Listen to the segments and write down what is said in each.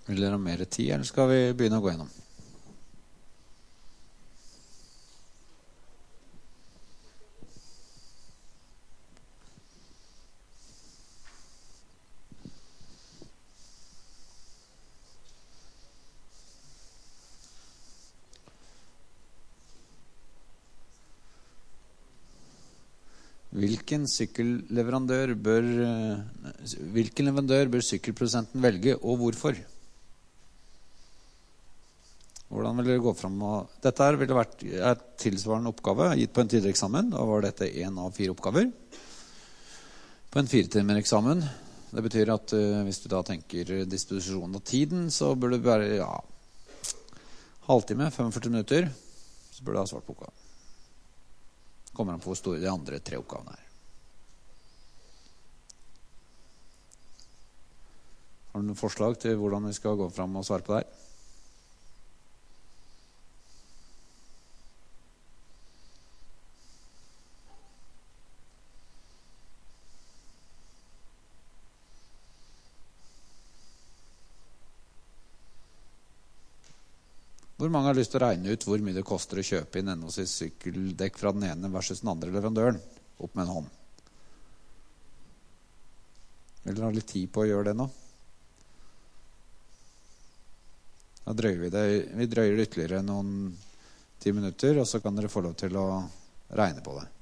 Vil dere ha mer tid, eller skal vi begynne å gå gjennom? Hvilken leverandør bør sykkelprodusenten velge, og hvorfor? Hvordan vil dere gå frem? Dette her ville vært et tilsvarende oppgave gitt på en tidligere eksamen. Da var dette 1 av 4 oppgaver. På en 4-timer-eksamen. Det betyr at hvis du da tenker disposisjon av tiden, så burde det være halvtime, 45 minutter, så burde du ha svart på oppgaven. Kommer han på hvor store de andre 3 oppgavene er. Har du noen forslag til hvordan vi skal gå frem og svare på det her? Hvor mange har lyst til å regne ut hvor mye det koster å kjøpe inn henholdsvis sykkeldekk fra den ene versus den andre leverandøren? Opp med en hånd. Vil dere ha litt tid på å gjøre det nå? Da drøyer vi det. Vi drøyer det ytterligere noen 10 minutter, og så kan dere få lov til å regne på det.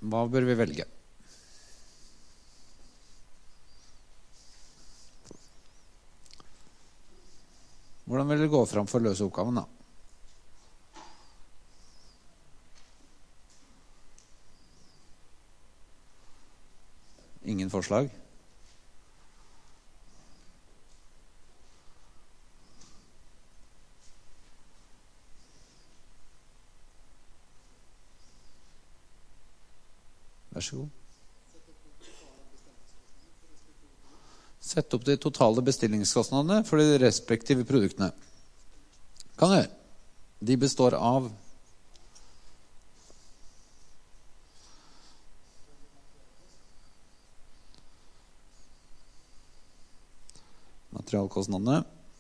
Hva bør vi velge? Hvordan vil dere gå fram for å løse oppgaven da? Ingen forslag? Vær så god. Sett opp de totale bestillingskostnadene for de respektive produktene. Kan du gjøre. De består av materialkostnadene,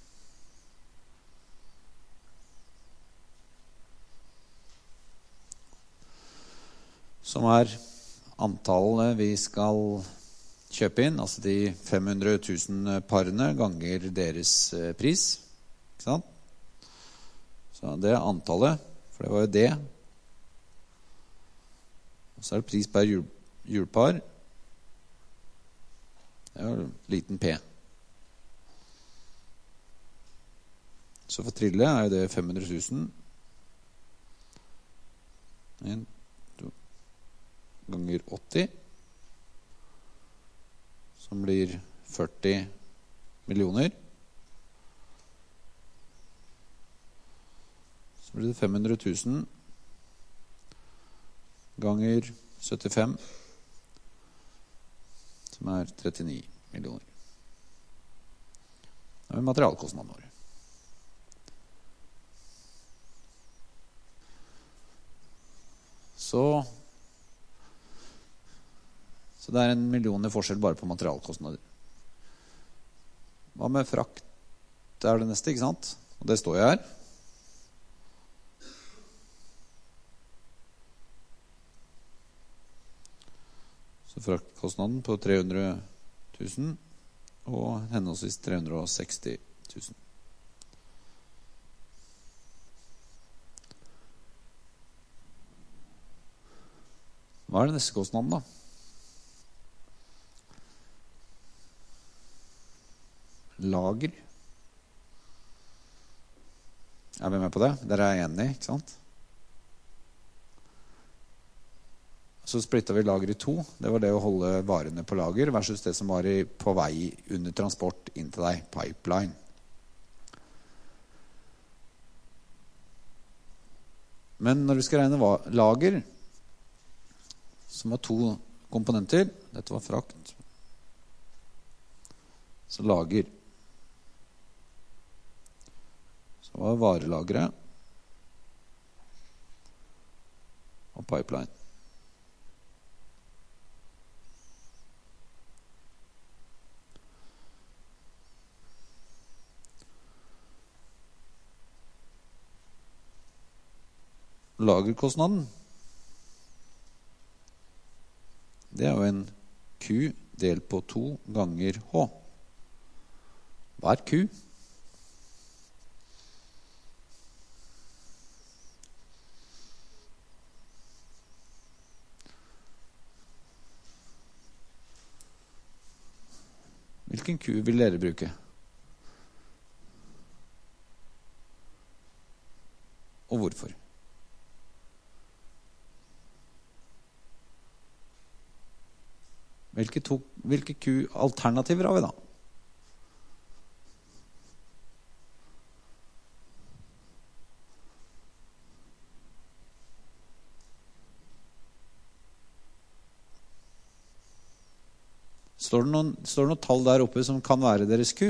som antallet vi skal kjøpe inn, altså de 500 000 parene ganger deres pris, ikke sant? Så det antallet, for det var jo det. Og så det pris per hjulpar. Det er jo liten p. Så for trille er det 500 000. 1, 2, ganger 80. Som blir 40 millioner. Så blir det 500 000 ganger 75, som 39 millioner. Det er materialkostnaden vår. Så det er 1 million i forskjell bare på materialkostnader. Hva med frakt? Det er det neste, ikke sant? Og det står jo her. Så fraktkostnaden på 300 000 og henholdsvis 360 000. Hva er det neste kostnaden da? Lager. Er vi med på det? Dere er enige, ikke sant? Så splittet vi lager i 2. Det var det å holde varene på lager versus det som var på vei under transport inn til deg, pipeline. Men når vi skal regne lager, som var 2 komponenter, dette var frakt, så lager. Så var varelagret og pipeline. Lagerkostnaden, det er jo en Q delt på 2 ganger H. Hva er Q? Hvilken Q vil dere bruke? Og hvorfor? Hvilke Q-alternativer har vi da? Står det noen tall der oppe som kan være deres Q?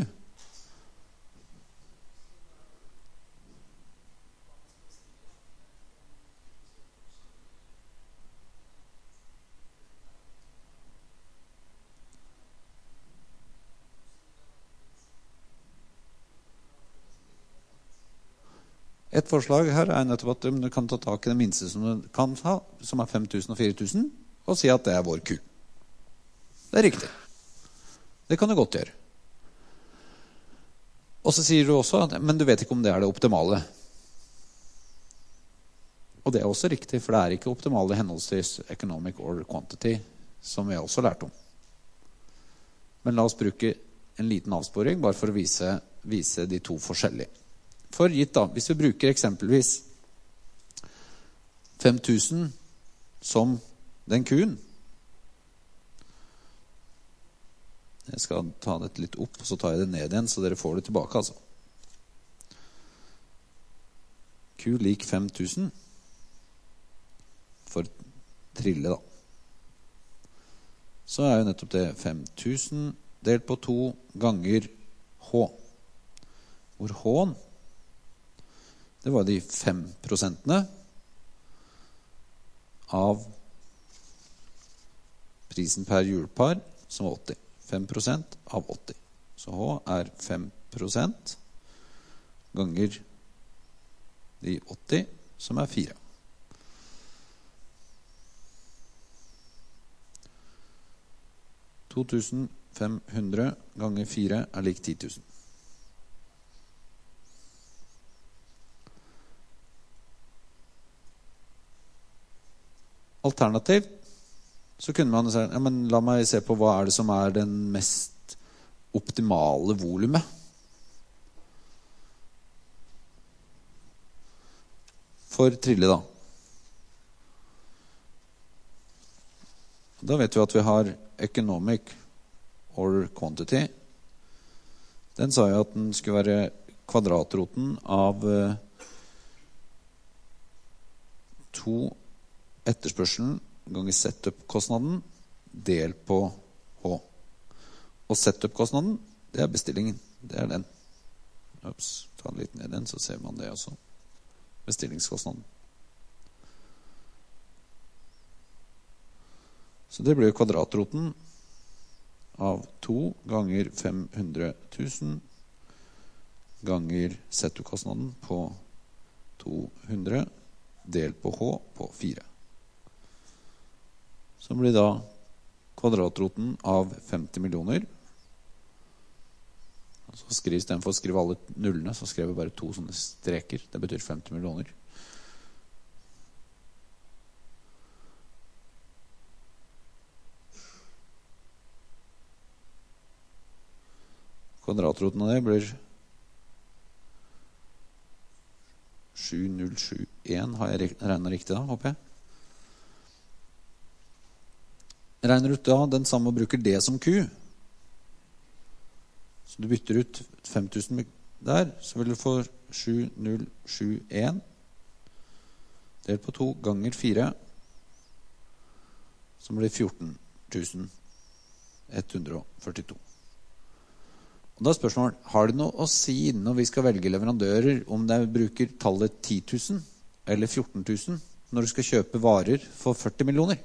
Et forslag her er nettopp at du kan ta tak i det minste som du kan ha, som 5000 og 4000, og si at det vår Q. Det riktig. Det kan du godt gjøre. Og så sier du også at, men du vet ikke om det det optimale. Og det er også riktig, for det er ikke optimale henholdsvis economic order quantity, som vi også lærte om. Men la oss bruke en liten avsporing, bare for å vise de to forskjellige. For gitt da, hvis vi bruker eksempelvis 5000 som den kuen. Jeg skal ta det litt opp, og så tar jeg det ned igjen, så dere får det tilbake, altså. Q lik 5000 for trille, da. Så er jo nettopp det 5000 delt på 2 ganger H. Hvor H-en, det var de 5% av prisen per hjulpar, som var 80. 5% av 80. Så H er 5% ganger de 80, som er 4. $2,500 ganger 4 er lik 10,000. Alternativt så kunne man si, ja, men la meg se på hva er det som er den mest optimale volumet. For trille da. Da vet vi at vi har economic order quantity. Den sa jo at den skulle være kvadratroten av 2 etterspørselen ganger setup-kostnaden del på H. Og setup-kostnaden, det er bestillingen. Det er den. Ups, ta den litt ned den, så ser man det også. Bestillingskostnaden. Så det blir kvadratroten av 2 ganger 500 000 ganger setup-kostnaden på 200 del på H på 4. Så blir da kvadratroten av 50 millioner. Så skrives den for å skrive alle nullene, så skrev jeg bare 2 sånne streker. Det betyr 50 millioner. Kvadratroten av det blir 7071. Har jeg regnet riktig da, håper jeg? Regner ut da den samme og bruker det som Q. Så du bytter ut 5000 der, så vil du få 7071 delt på 2 ganger 4, som blir 14.142. Og da er spørsmålet, har det noe å si når vi skal velge leverandører om de bruker tallet 10.000 eller 14.000 når du skal kjøpe varer for 40 millioner?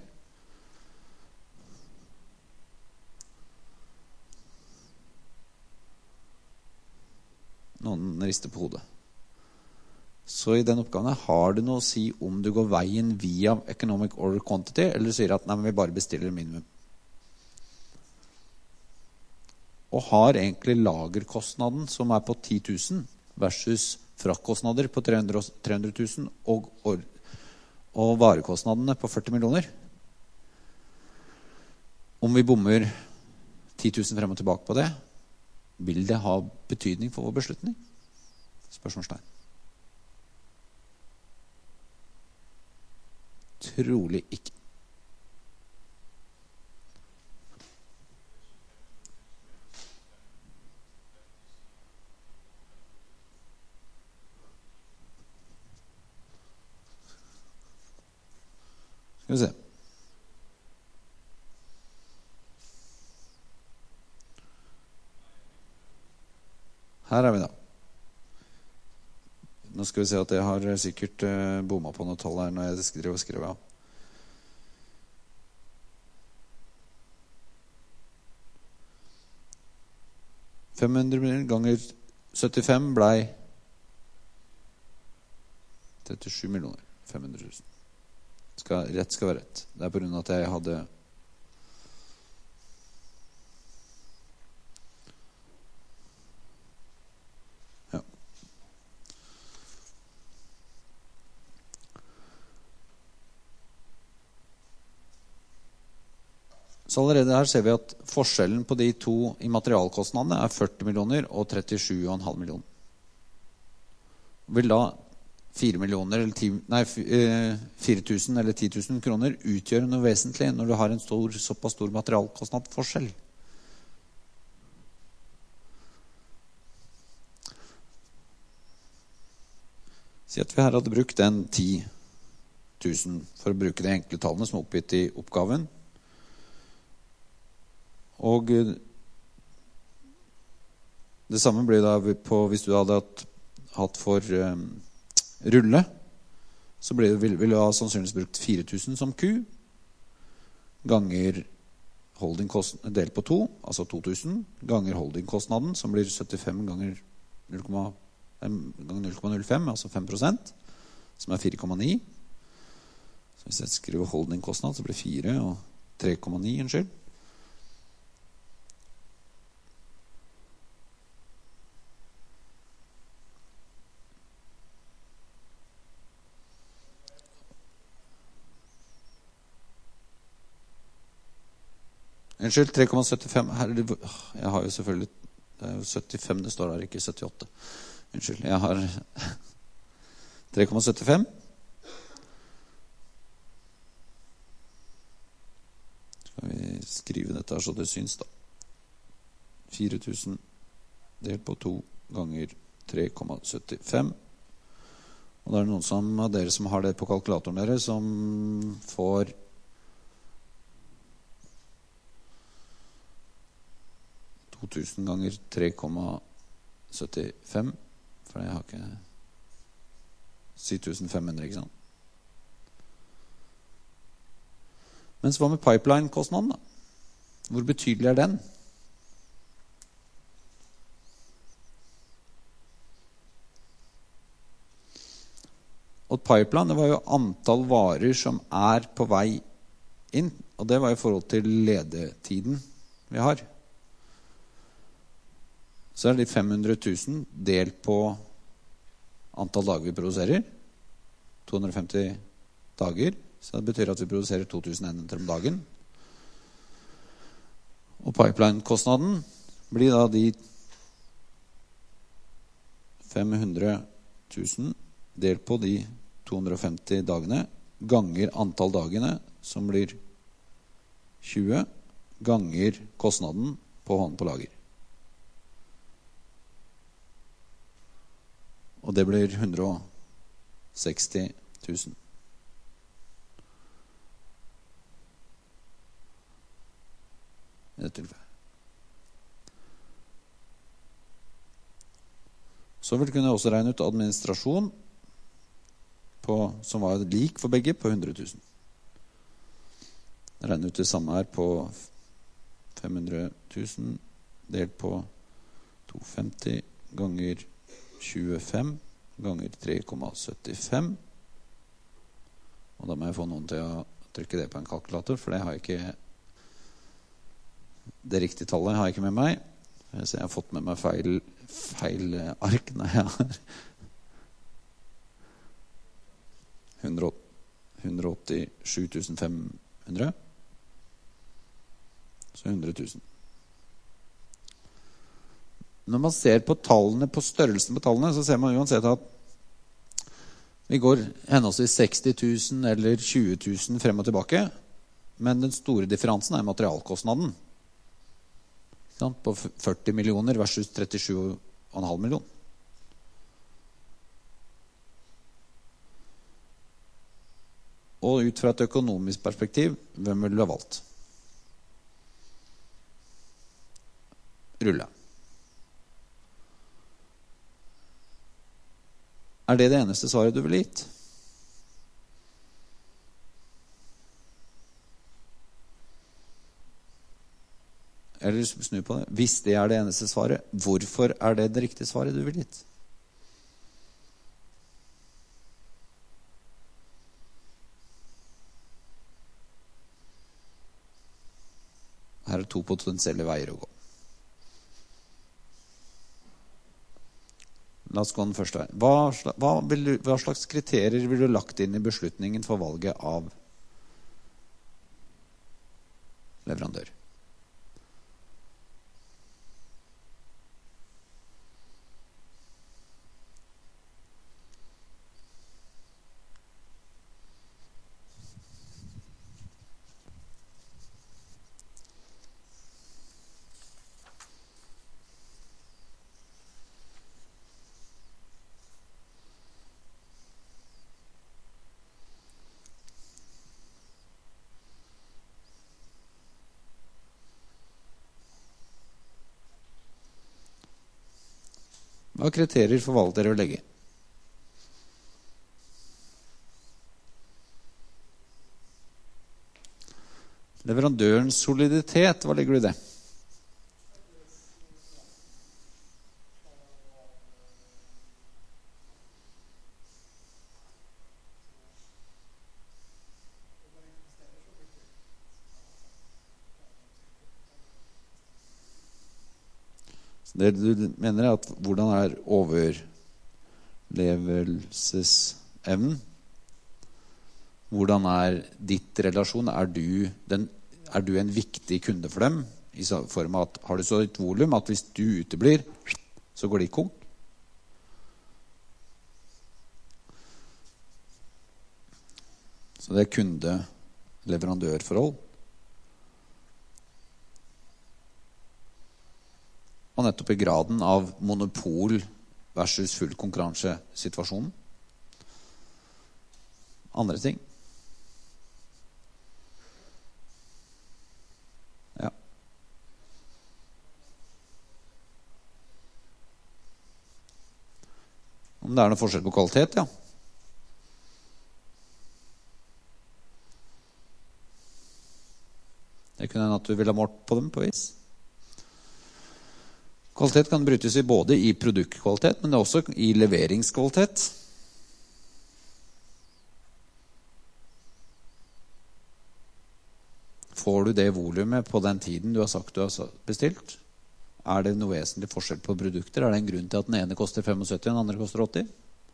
Noen rister på hodet. Så i den oppgaven har det noe å si om du går veien via economic order quantity, eller sier at nei, men vi bare bestiller minimum. Og har egentlig lagerkostnaden som er på 10.000 versus fraktkostnader på 300.000 og varekostnadene på 40 millioner. Om vi bommer 10.000 frem og tilbake på det, vil det ha betydning for vår beslutning? Spørsmålstegn. Trolig ikke. Skal vi se. Her er vi da. Nå skal vi se at jeg har sikkert bommet på noe tall her når jeg skriver av. $500 ganger 75 ble 37 millioner. 500 000. Rett skal være rett. Det er på grunn av at jeg hadde Så allerede her ser vi at forskjellen på de to i materialkostnadene er 40 millioner og 37,5 millioner. Vil da 4 millioner eller 4 000 eller 10 000 kroner utgjøre noe vesentlig når du har en såpass stor materialkostnadsforskjell? Si at vi her hadde brukt den 10 000 for å bruke de enkle tallene som er oppgitt i oppgaven. Og det samme blir da hvis du hadde hatt for rulle, så ville du ha sannsynligvis brukt 4 000 som Q, ganger holdingkostnaden delt på 2, altså 2 000, ganger holdingkostnaden, som blir 75 ganger 0,05, altså 5%, som er 4,9. Så hvis jeg skriver holdingkostnad, så blir 4 og 3,9, unnskyld. Unnskyld, 3,75. Jeg har jo selvfølgelig, det er jo 75, det står der, ikke 78. Unnskyld, jeg har 3,75. Skal vi skrive dette her så det syns da. 4 000 delt på 2 ganger 3,75. Og det er noen av dere som har det på kalkulatoren deres, som får 2000 ganger 3,75, for jeg har ikke 7500, ikke sant? Mens hva med pipeline-kostnaden da? Hvor betydelig er den? Og pipeline, det var jo antall varer som er på vei inn, og det var i forhold til ledetiden vi har. Så er det 500 000 delt på antall dager vi produserer. 250 dager. Så det betyr at vi produserer 2000 enheter om dagen. Og pipeline-kostnaden blir da de 500 000 delt på de 250 dagene ganger antall dagene, som blir 20, ganger kostnaden på hånd på lager. Og det blir 160 000. I dette tilfellet. Så vil kunne jeg også regne ut administrasjon som var lik for begge på 100 000. Regne ut det samme her på 500 000 delt på 250 ganger 25 ganger 3,75. Og da må jeg få noen til å trykke det på en kalkulator, for det har jeg ikke, det riktige tallet har jeg ikke med meg. Så jeg har fått med meg feil ark. Nei, jeg har 187 500. Så 100 000. Når man ser på tallene, på størrelsen på tallene, så ser man uansett at vi går henholdsvis 60 000 eller 20 000 frem og tilbake, men den store differansen er materialkostnaden. På 40 millioner versus 37,5 millioner. Og ut fra et økonomisk perspektiv, hvem vil du ha valgt? Rulle. Er det det eneste svaret du vil gitt? Eller snu på det. Hvis det er det eneste svaret, hvorfor er det det riktige svaret du vil gitt? Her er 2 potensielle veier å gå. La oss gå den første veien. Hva slags kriterier vil du lagt inn i beslutningen for valget av leverandør? Hva kriterier forvalter dere å legge? Leverandørens soliditet, hva legger du i det? Det du mener at hvordan overlevelsesevnen? Hvordan ditt relasjon? Du en viktig kunde for dem? I form av at har du så et volum at hvis du uteblir, så går de konk? Så det kunde-leverandørforhold. Og nettopp i graden av monopol versus full konkurransesituasjonen. Andre ting. Ja. Om det noe forskjell på kvalitet, ja. Det kunne hende at du ville ha målt på dem på vis. Kvalitet kan brytes både i produktkvalitet, men også i leveringskvalitet. Får du det volumet på den tiden du har sagt du har bestilt? Det noe vesentlig forskjell på produkter? Det en grunn til at den ene koster 75 og den andre koster 80?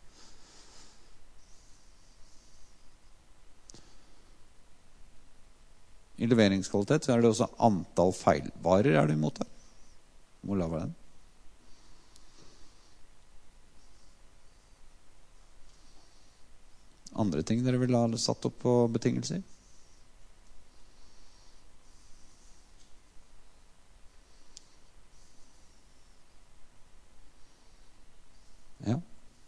I leveringskvalitet så det også antall feilvarer du imot det. Hvor lav den? Andre ting dere vil ha satt opp på betingelser? Ja.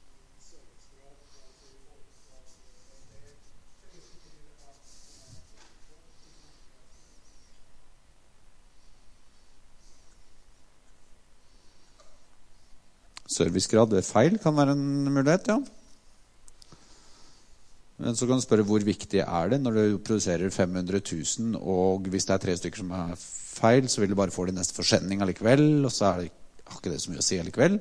Servicegrad ved feil kan være en mulighet, ja. Men så kan du spørre hvor viktig det når du produserer 500 000, og hvis det 3 stykker som feil, så vil du bare få det neste forsending allikevel, og så har ikke det så mye å si allikevel.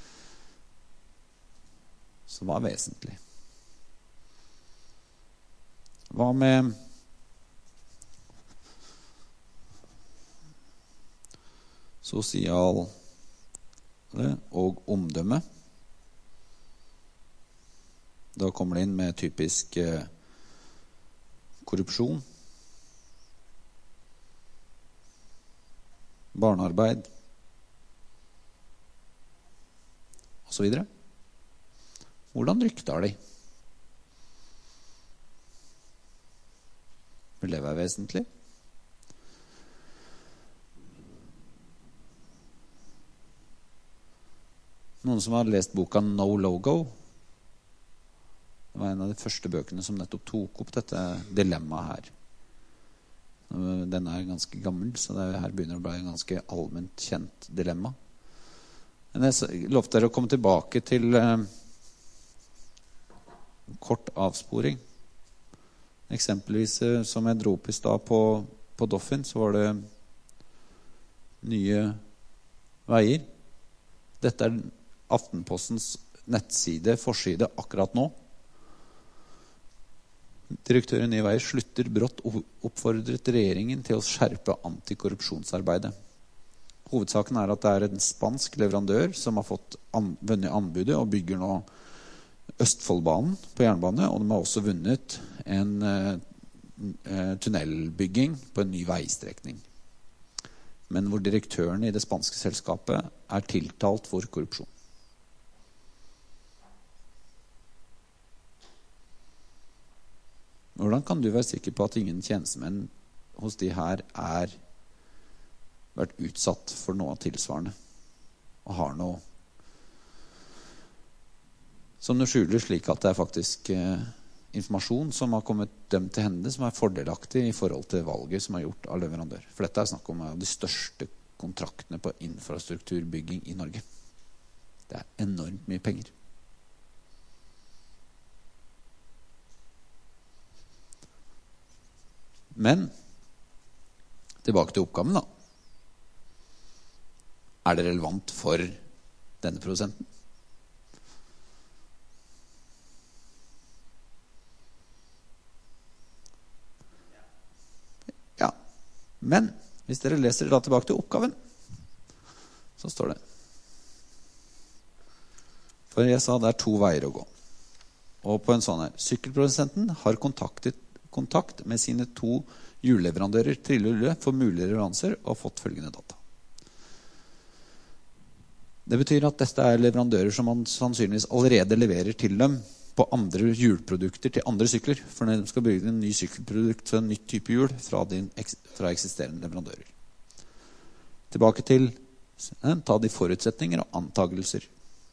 Så hva vesentlig? Hva med sosial og omdømme? Da kommer det inn med typisk korrupsjon, barnearbeid og så videre. Hvordan rykte de? Vil det være vesentlig? Noen som har lest boka No Logo? Det var en av de første bøkene som nettopp tok opp dette dilemmaet her. Den ganske gammel, så her begynner det å bli en ganske allment kjent dilemma. Men jeg lovte dere å komme tilbake til kort avsporing. Eksempelvis som jeg dro opp i sted på Doffin, så var det Nye Veier. Dette Aftenpostens nettside, forside akkurat nå. Direktøren i Nye Veier slutter brått oppfordret regjeringen til å skjerpe antikorrupsjonsarbeidet. Hovedsaken at det en spansk leverandør som har vunnet anbudet og bygger nå Østfoldbanen på jernbane, og de har også vunnet en tunnelbygging på en ny veistrekning. Men hvor direktøren i det spanske selskapet tiltalt for korrupsjon. Hvordan kan du være sikker på at ingen tjenestemenn hos de her vært utsatt for noe tilsvarende og har noe som du skjuler, slik at det faktisk informasjon som har kommet dem til hende som fordelaktig i forhold til valget som gjort av leverandør? For dette snakk om de største kontraktene på infrastrukturbygging i Norge. Det enormt mye penger. Men tilbake til oppgaven da. Det relevant for denne prosenten? Ja. Men hvis dere leser da tilbake til oppgaven, så står det. For jeg sa det 2 veier å gå. Og på en sånn her, sykkelprodusenten har kontakt med sine 2 hjulleverandører Trille for mulige leveranser og fått følgende data. Det betyr at dette leverandører som man sannsynligvis allerede leverer til dem på andre hjulprodukter til andre sykler, for når de skal bygge en ny sykkelprodukt til en nytt type hjul fra eksisterende leverandører. Tilbake til ta de forutsetninger og antagelser.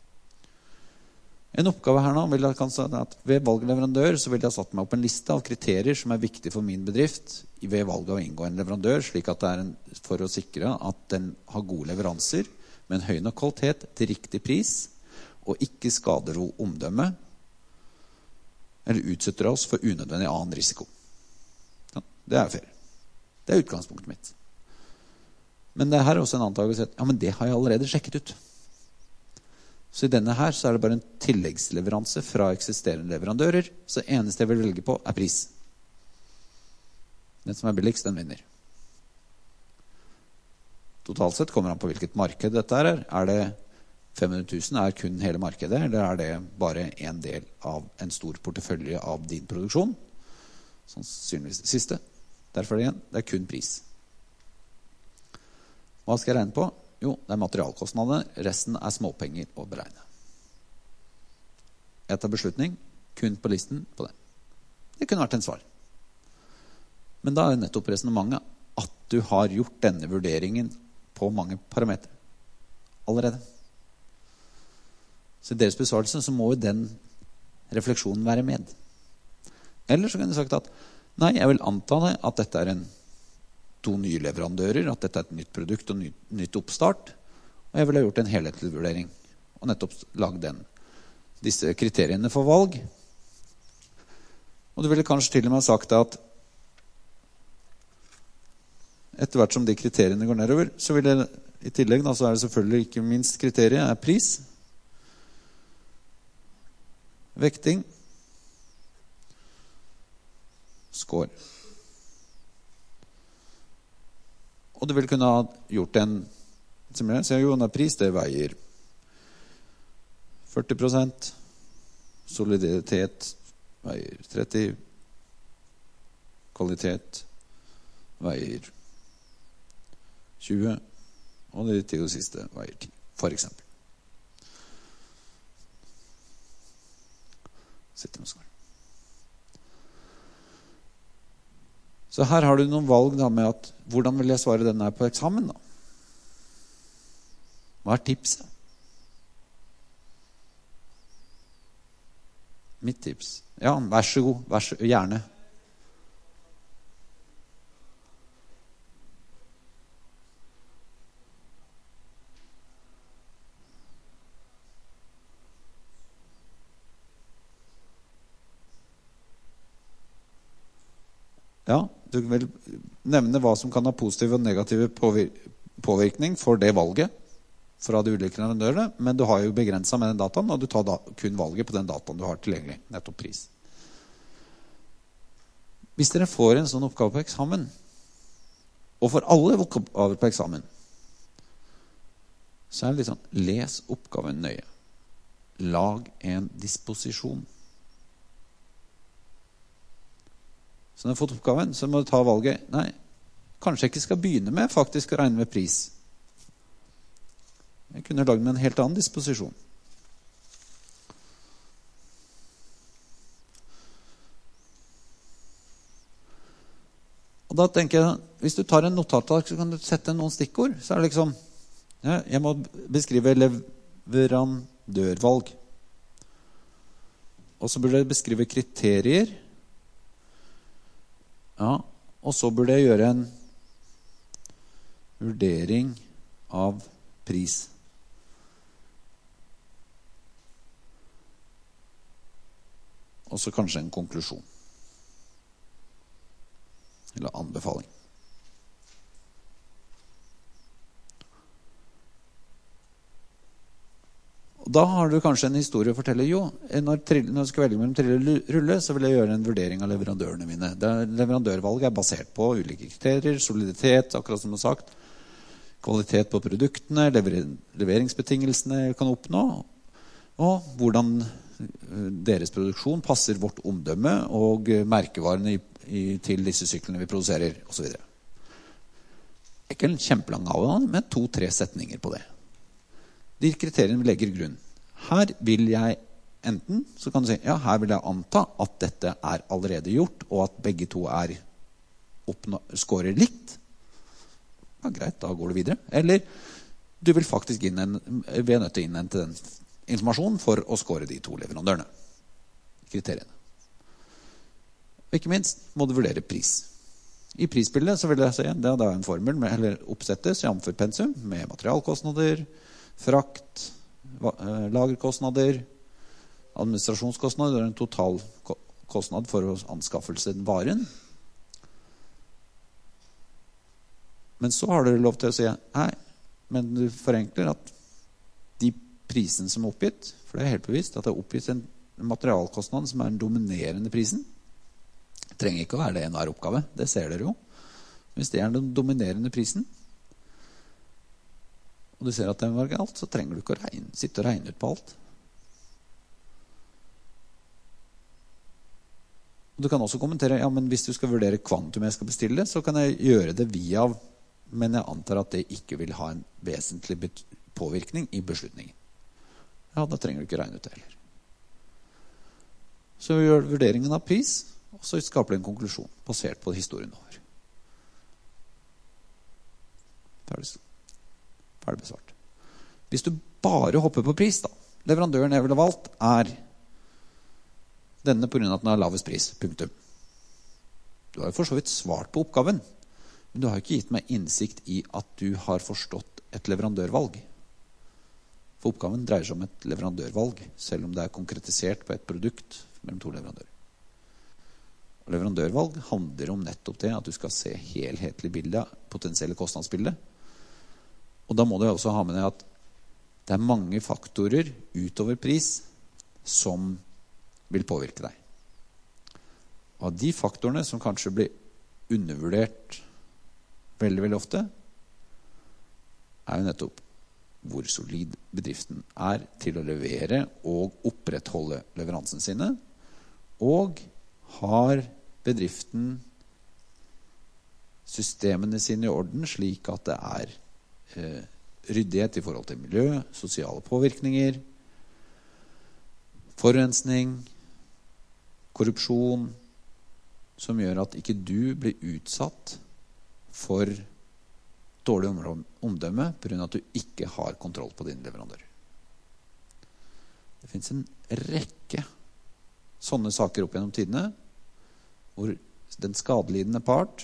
En oppgave her nå vil jeg kan si at ved valg av leverandør så vil jeg ha satt meg opp en liste av kriterier som viktige for min bedrift ved valg av å inngå en leverandør, slik at det for å sikre at den har gode leveranser med en høy nok kvalitet til riktig pris og ikke skader omdømme eller utsetter oss for unødvendig annen risiko. Ja, det fair. Det utgangspunktet mitt. Men det her også en antagelse at ja, men det har jeg allerede sjekket ut. Så i denne her så det bare en tilleggsleveranse fra eksisterende leverandører, så eneste jeg vil velge på pris. Den som billigst, den vinner. Totalt sett kommer han på hvilket marked dette det 500 000 kun hele markedet, eller det bare en del av en stor portefølje av din produksjon? Sannsynligvis det siste. Derfor det kun pris. Hva skal jeg regne på? Jo, det materialkostnadene, resten småpenger å beregne. Jeg tar beslutning kun på listen på det. Det kunne vært en svar. Men da nettopp resonemanget at du har gjort denne vurderingen på mange parametre allerede. Så i deres besvarelse så må jo den refleksjonen være med. Eller så kan du sagt at nei, jeg vil anta det at dette en 2 nye leverandører, at dette et nytt produkt og nytt oppstart, og jeg ville ha gjort en helhetlig vurdering og nettopp lagd disse kriteriene for valg. Og du ville kanskje til og med ha sagt at etter hvert som de kriteriene går nedover, så vil det i tillegg, da, så det selvfølgelig ikke minst kriteriet pris, vekting, score. Og du vil kunne ha gjort så jo, pris, det veier 40%, soliditet veier 30%, kvalitet veier 20%, og det til det siste veier 10%, for eksempel. Sitter med skår. Så her har du noen valg da, med at hvordan vil jeg svare denne på eksamen da? Hva tipset? Mitt tips? Ja, vær så god, gjerne. Ja, du vil nevne hva som kan ha positiv og negativ påvirkning for det valget fra de ulike leverandørene, men du har jo begrenset med den dataen, og du tar kun valget på den dataen du har tilgjengelig, nettopp pris. Hvis dere får en sånn oppgave på eksamen, og for alle oppgaver på eksamen, så det litt sånn, les oppgaven nøye. Lag en disposisjon. Så når du har fått oppgaven, så må du ta valget. Nei, kanskje jeg ikke skal begynne med faktisk å regne med pris. Jeg kunne lagd med en helt annen disposisjon. Og da tenker jeg, hvis du tar en notatark, så kan du sette noen stikkord. Så det liksom, ja, jeg må beskrive leverandørvalg. Og så burde jeg beskrive kriterier. Ja, og så burde jeg gjøre en vurdering av pris. og så kanskje en konklusjon. Eller anbefaling. Og da har du kanskje en historie å fortelle. Jo, når jeg skal velge mellom trille og rulle, så vil jeg gjøre en vurdering av leverandørene mine. Leverandørvalget er basert på ulike kriterier, soliditet, akkurat som jeg har sagt, kvalitet på produktene, leveringsbetingelsene jeg kan oppnå, og hvordan deres produksjon passer vårt omdømme og merkevarene til disse syklene vi produserer, og så videre. Ikke en kjempelang avhandling, men 2-3 setninger på det. De kriteriene vi legger grunn. Her vil jeg enten, så kan du si, ja, her vil jeg anta at dette er allerede gjort, og at begge to skårer likt. Ja, greit, da går du videre. Eller du vil faktisk vi er nødt til å innhente den informasjon for å skåre de 2 leverandørene. Kriteriene. Og ikke minst må du vurdere pris. I prisbildet så vil jeg si det er en formel eller oppsettes jamfør pensum med materialkostnader, frakt, lagerkostnader, administrasjonskostnader og en total kostnad for å anskaffelse varen. Men så har du lov til å si nei, men du forenkler at de prisene som er oppgitt, for det er helt bevisst at det er oppgitt en materialkostnad som er den dominerende prisen. Det trenger ikke å være det i enhver oppgave, det ser dere jo. Hvis det er den dominerende prisen, og du ser at den var galt, så trenger du ikke å sitte og regne ut på alt. Og du kan også kommentere, ja, men hvis du skal vurdere kvantum jeg skal bestille, så kan jeg gjøre det via, men jeg antar at det ikke vil ha en vesentlig påvirkning i beslutningen. Ja, da trenger du ikke regne ut det heller. Så vi gjør vurderingen av pris, og så skaper det en konklusjon, basert på historien over. Ferdig besvart. Hvis du bare hopper på pris, da, leverandøren jeg ville valgt er denne på grunn av at den har lavest pris, punktum. Du har jo for så vidt svart på oppgaven, men du har ikke gitt meg innsikt i at du har forstått et leverandørvalg. For oppgaven dreier seg om et leverandørvalg, selv om det er konkretisert på et produkt mellom 2 leverandører. Og leverandørvalg handler om nettopp det, at du skal se helhetlig bilde, potensielle kostnadsbilde. Og da må du også ha med deg at det er mange faktorer utover pris som vil påvirke deg. Og de faktorene som kanskje blir undervurdert veldig, veldig ofte, er jo nettopp hvor solid bedriften er til å levere og opprettholde leveransene sine, og har bedriften systemene sine i orden slik at det er ryddighet i forhold til miljø, sosiale påvirkninger, forurensning, korrupsjon, som gjør at ikke du blir utsatt for dårlig omdømme på grunn av at du ikke har kontroll på din leverandør. Det finnes en rekke sånne saker opp gjennom tidene, hvor den skadelidende part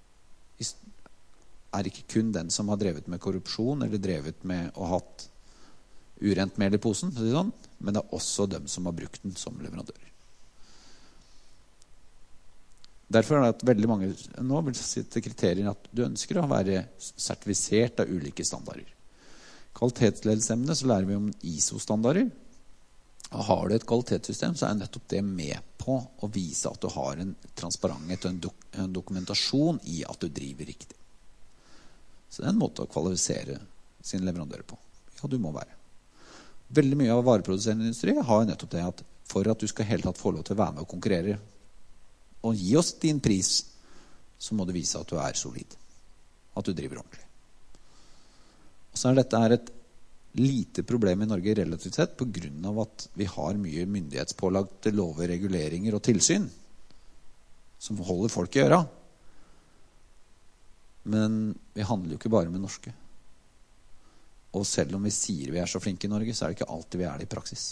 er ikke kun den som har drevet med korrupsjon, eller drevet med å ha hatt urent mel i posen, men det er også dem som har brukt den som leverandør. Derfor er det at veldig mange nå vil sitte kriterier at du ønsker å være sertifisert av ulike standarder. Kvalitetsledelsesemmene så lærer vi om ISO-standarder. Og har du et kvalitetssystem, så er nettopp det med på å vise at du har en transparenthet og en dokumentasjon i at du driver riktig. Så det er en måte å kvalifisere sine leverandører på. Ja, du må være. Veldig mye av vareproduserende industri har nettopp det at for at du skal helt tatt få lov til å være med og konkurrere og gi oss din pris, så må du vise at du er solid. At du driver ordentlig. Og så er dette et lite problem i Norge relativt sett på grunn av at vi har mye myndighetspålagte lover, reguleringer og tilsyn som holder folk i øra. Men vi handler jo ikke bare med norske. Og selv om vi sier vi er så flinke i Norge, så er det ikke alltid vi er det i praksis.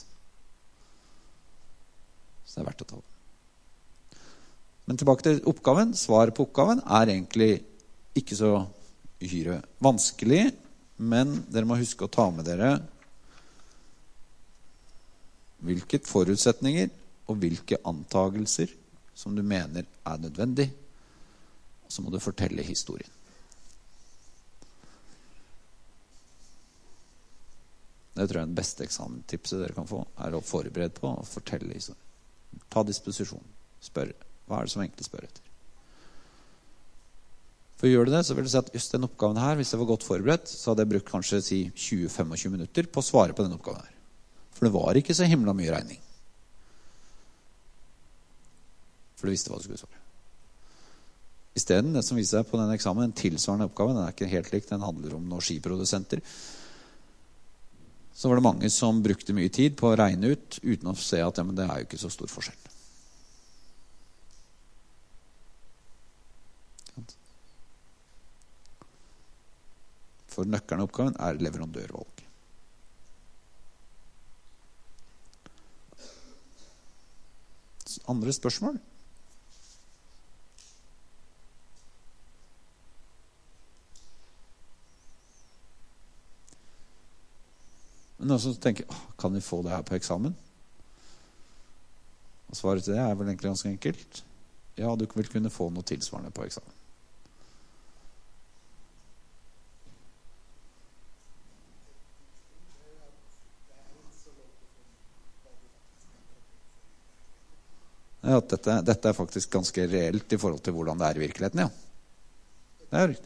Så det er verdt å ta det. Men tilbake til oppgaven. Svaret på oppgaven er egentlig ikke så uhyre vanskelig, men dere må huske å ta med dere hvilke forutsetninger og hvilke antagelser som du mener nødvendig. Og så må du fortelle historien. Det tror jeg det beste eksamentipset dere kan få, å forberede på å fortelle historien. Ta disposisjon. Spør. Hva det som egentlig spør etter? For gjør du det, så vil du si at just den oppgaven her, hvis jeg var godt forberedt, så hadde jeg brukt kanskje 20-25 minutter på å svare på den oppgaven her. For det var ikke så himla mye regning. For du visste hva du skulle svare. I stedet, det som viser seg på denne eksamen, en tilsvarende oppgave, den ikke helt lik, den handler om noen skiprodusenter. Så var det mange som brukte mye tid på å regne ut, uten å se at ja, men det jo ikke så stor forskjell. For nøkkelen av oppgaven leverandørvalg. Andre spørsmål? Noen som tenker, kan vi få det her på eksamen? Og svaret til det vel egentlig ganske enkelt. Ja, du vil kunne få noe tilsvarende på eksamen. Ja, dette faktisk ganske reelt i forhold til hvordan det i virkeligheten, ja. Det riktig.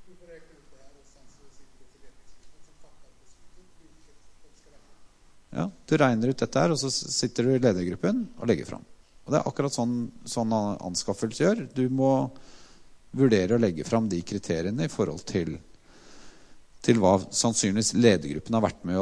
Ja, du regner ut dette her, og så sitter du i ledergruppen og legger frem. Og det akkurat sånn anskaffelse gjør. Du må vurdere å legge frem de kriteriene i forhold til hva sannsynligvis ledergruppen har vært med